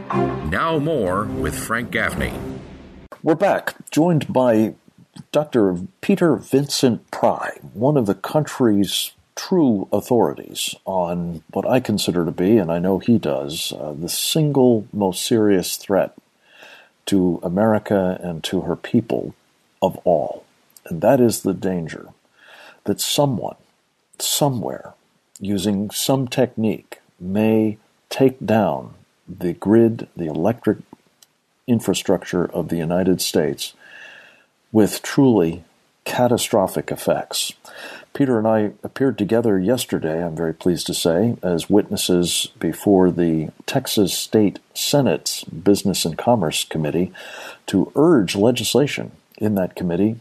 Now more with Frank Gaffney. We're back, joined by Dr. Peter Vincent Pry, one of the country's true authorities on what I consider to be, and I know he does, the single most serious threat to America and to her people of all. And that is the danger that someone, somewhere, using some technique, may take down the grid, the electric infrastructure of the United States with truly catastrophic effects. Peter and I appeared together yesterday, I'm very pleased to say, as witnesses before the Texas State Senate's Business and Commerce Committee to urge legislation in that committee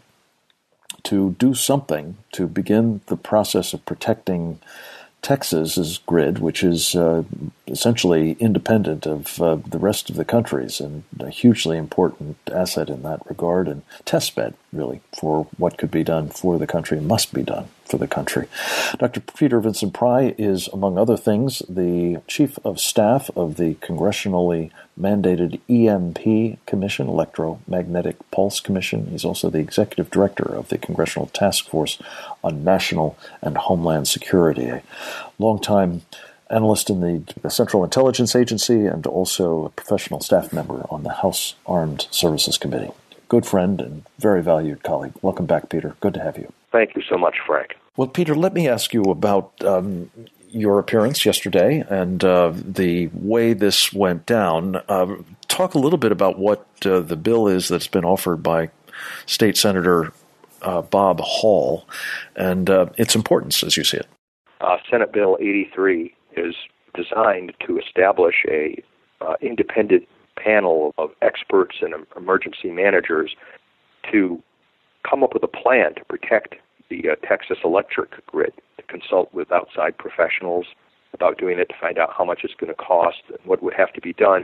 to do something to begin the process of protecting Texas's grid, which is essentially independent of the rest of the country's, and a hugely important asset in that regard, and testbed, really, for what could be done for the country and must be done for the country. Dr. Peter Vincent Pry is, among other things, the Chief of Staff of the congressionally mandated EMP Commission, Electromagnetic Pulse Commission. He's also the Executive Director of the Congressional Task Force on National and Homeland Security, a longtime analyst in the Central Intelligence Agency and also a professional staff member on the House Armed Services Committee. Good friend and very valued colleague. Welcome back, Peter. Good to have you. Thank you so much, Frank. Well, Peter, let me ask you about your appearance yesterday and the way this went down. Talk a little bit about what the bill is that's been offered by State Senator Bob Hall and its importance as you see it. Senate Bill 83 is designed to establish a independent panel of experts and emergency managers to come up with a plan to protect the Texas electric grid, to consult with outside professionals about doing it, to find out how much it's going to cost and what would have to be done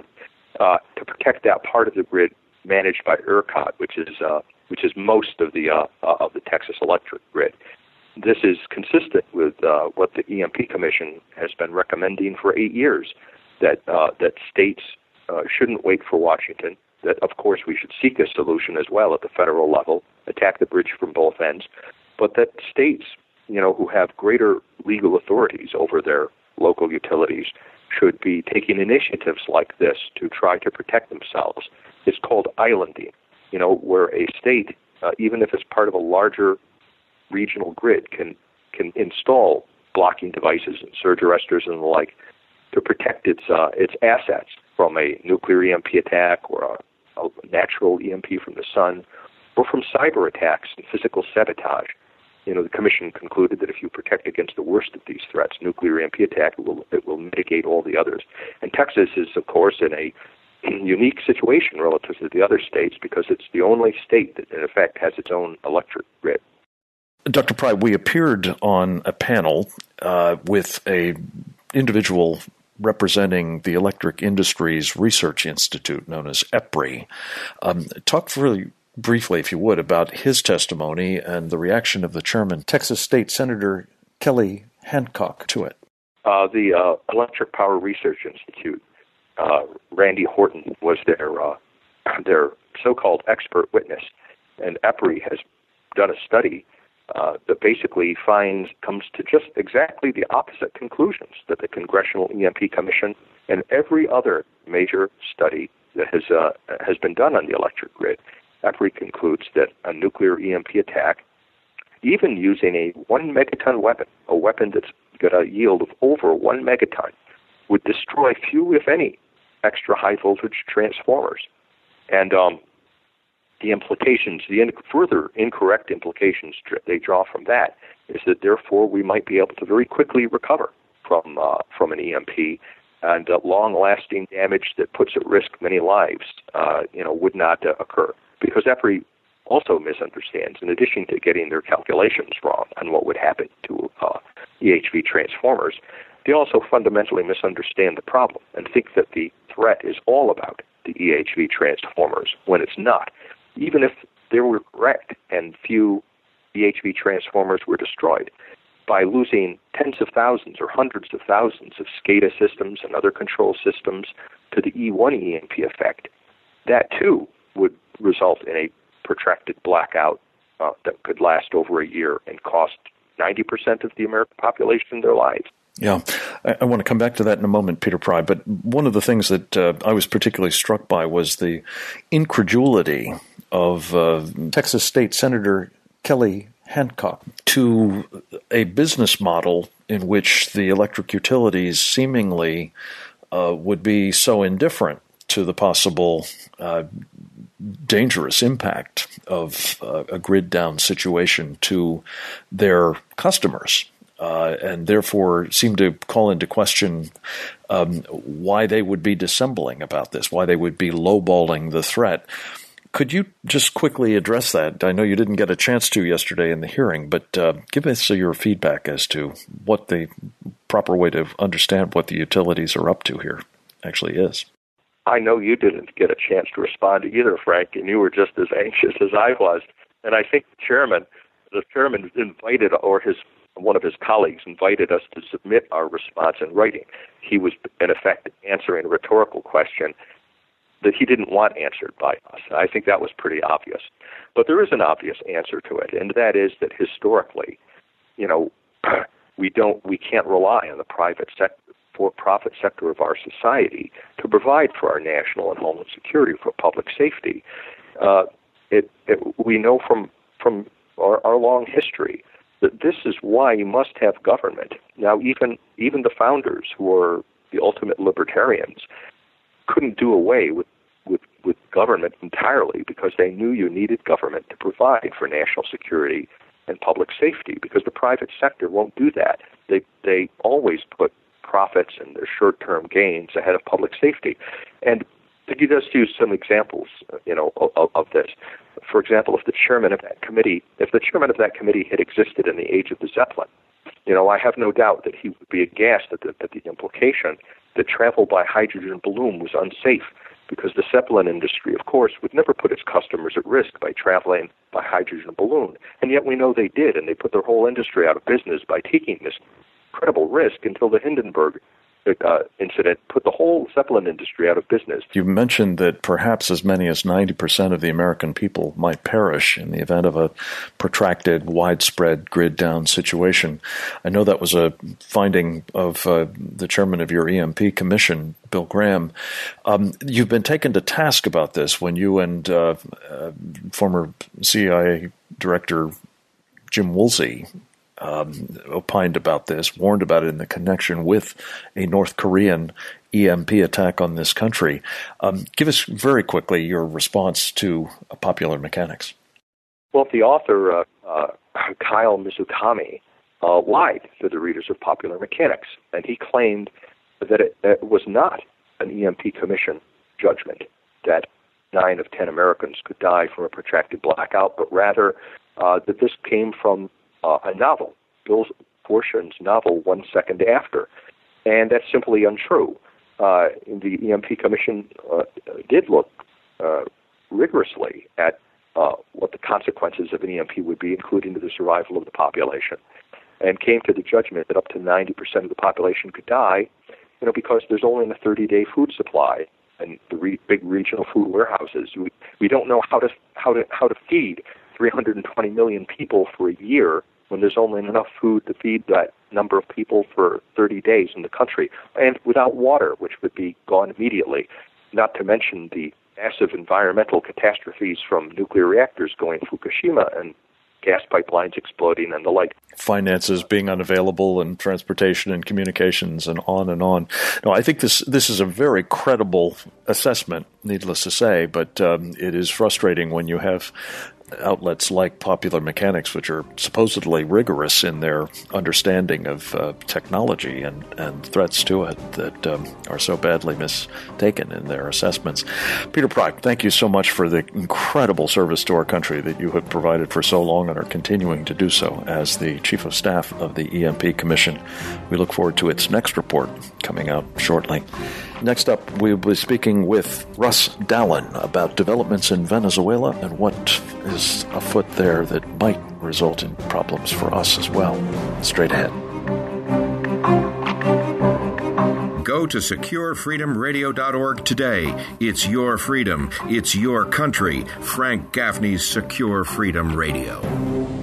to protect that part of the grid managed by ERCOT, which is most of the Texas electric grid. This is consistent with what the EMP Commission has been recommending for 8 years, that states shouldn't wait for Washington, that, of course, we should seek a solution as well at the federal level, attack the bridge from both ends, but that states, who have greater legal authorities over their local utilities should be taking initiatives like this to try to protect themselves. It's called islanding, where a state, even if it's part of a larger regional grid, can install blocking devices and surge arresters and the like to protect its assets from a nuclear EMP attack or a natural EMP from the sun, or from cyber attacks and physical sabotage. The Commission concluded that if you protect against the worst of these threats, nuclear EMP attack, it will mitigate all the others. And Texas is, of course, in a unique situation relative to the other states because it's the only state that, in effect, has its own electric grid. Dr. Pry, we appeared on a panel with a individual representing the Electric Industries Research Institute, known as EPRI. Talk really briefly, if you would, about his testimony and the reaction of the chairman, Texas State Senator Kelly Hancock, to it. The Electric Power Research Institute, Randy Horton was their so-called expert witness, and EPRI has done a study that basically comes to just exactly the opposite conclusions that the Congressional EMP Commission and every other major study that has been done on the electric grid. EPRI concludes that a nuclear EMP attack, even using a 1 megaton weapon, a weapon that's got a yield of over 1 megaton, would destroy few, if any, extra high voltage transformers. And the implications, the further incorrect implications they draw from that is that therefore we might be able to very quickly recover from an EMP, and long-lasting damage that puts at risk many lives, would not occur. Because EPRI also misunderstands, in addition to getting their calculations wrong on what would happen to EHV transformers, they also fundamentally misunderstand the problem and think that the threat is all about the EHV transformers when it's not. Even if they were correct and few EHV transformers were destroyed, by losing tens of thousands or hundreds of thousands of SCADA systems and other control systems to the E1 EMP effect, that too would result in a protracted blackout that could last over a year and cost 90% of the American population their lives. Yeah, I want to come back to that in a moment, Peter Pry, but one of the things that I was particularly struck by was the incredulity of Texas State Senator Kelly Hancock to a business model in which the electric utilities seemingly would be so indifferent to the possible dangerous impact of a grid-down situation to their customers, and therefore seem to call into question why they would be dissembling about this, why they would be lowballing the threat. Could you just quickly address that? I know you didn't get a chance to yesterday in the hearing, but give us your feedback as to what the proper way to understand what the utilities are up to here actually is. I know you didn't get a chance to respond either, Frank, and you were just as anxious as I was. And I think the chairman invited, or one of his colleagues invited us to submit our response in writing. He was, in effect, answering a rhetorical question that he didn't want answered by us. I think that was pretty obvious. But there is an obvious answer to it, and that is that historically, we can't rely on the private sector, for-profit sector of our society to provide for our national and homeland security, for public safety. We know from our long history that this is why you must have government. Now, even the founders, who are the ultimate libertarians, couldn't do away with government entirely because they knew you needed government to provide for national security and public safety, because the private sector won't do that. They always put profits and their short-term gains ahead of public safety. And to just use some examples, of this. For example, if the chairman of that committee had existed in the age of the Zeppelin, I have no doubt that he would be aghast at the implication that travel by hydrogen balloon was unsafe, because the Zeppelin industry, of course, would never put its customers at risk by traveling by hydrogen balloon. And yet we know they did, and they put their whole industry out of business by taking this incredible risk until the Hindenburg incident put the whole Zeppelin industry out of business. You mentioned that perhaps as many as 90% of the American people might perish in the event of a protracted, widespread grid-down situation. I know that was a finding of the chairman of your EMP commission, Bill Graham. You've been taken to task about this when you and former CIA Director Jim Woolsey opined about this, warned about it in the connection with a North Korean EMP attack on this country. Give us very quickly your response to Popular Mechanics. Well, the author, Kyle Mizukami, lied to the readers of Popular Mechanics, and he claimed that it was not an EMP Commission judgment that 9 of 10 Americans could die from a protracted blackout, but rather that this came from a novel, Bill Fortune's novel, 1 Second After. And that's simply untrue. The EMP Commission did look rigorously at what the consequences of an EMP would be, including the survival of the population, and came to the judgment that up to 90% of the population could die, because there's only a 30-day food supply and the big regional food warehouses. We don't know how to feed 320 million people for a year when there's only enough food to feed that number of people for 30 days in the country, and without water, which would be gone immediately, not to mention the massive environmental catastrophes from nuclear reactors going Fukushima and gas pipelines exploding and the like. Finances being unavailable and transportation and communications and on and on. No, I think this is a very credible assessment, needless to say, but it is frustrating when you have outlets like Popular Mechanics, which are supposedly rigorous in their understanding of technology and threats to it, that are so badly mistaken in their assessments. Peter Pry, thank you so much for the incredible service to our country that you have provided for so long and are continuing to do so as the Chief of Staff of the EMP Commission. We look forward to its next report coming out shortly. Next up, we'll be speaking with Russ Dallin about developments in Venezuela and what is afoot there that might result in problems for us as well. Straight ahead. Go Go to SecureFreedomRadio.org today. It's your freedom. It's your country. Frank Gaffney's Secure Freedom Radio.